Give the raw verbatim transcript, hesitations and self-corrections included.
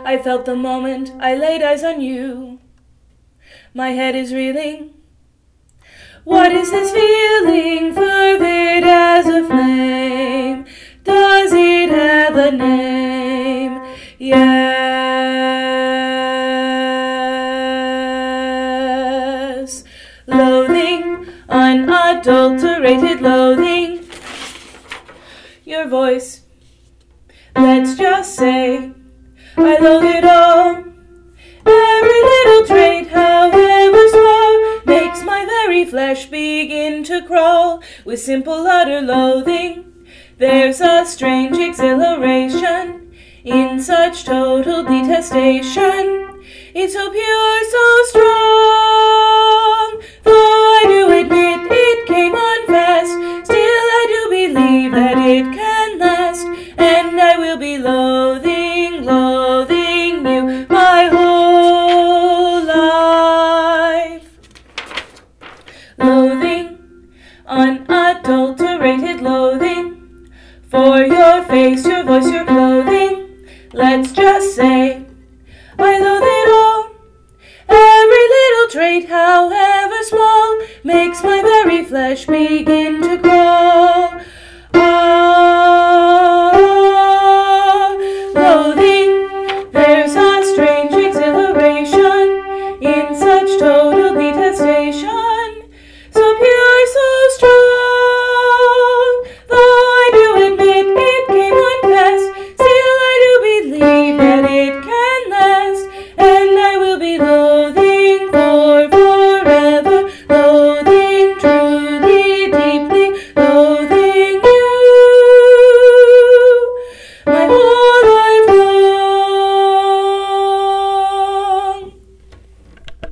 I felt the moment I laid eyes on you. My head is reeling. What is this feeling, fervid as a flame? Does it have a name? Yes. Loathing, unadulterated loathing. Your voice, let's just say, I loathe it all. Every little trait, however small, makes my very flesh begin to crawl. With simple utter loathing, there's a strange exhilaration in such total detestation. It's so pure, so strong. Though I do admit it came on fast, still I do believe that it can last. And I will be loathing, loathing you my whole life. Loathing, unadulterated loathing, for your face, your voice, your clothing. Let's just say, I loathe it all. Every little trait, however small, makes my very flesh begin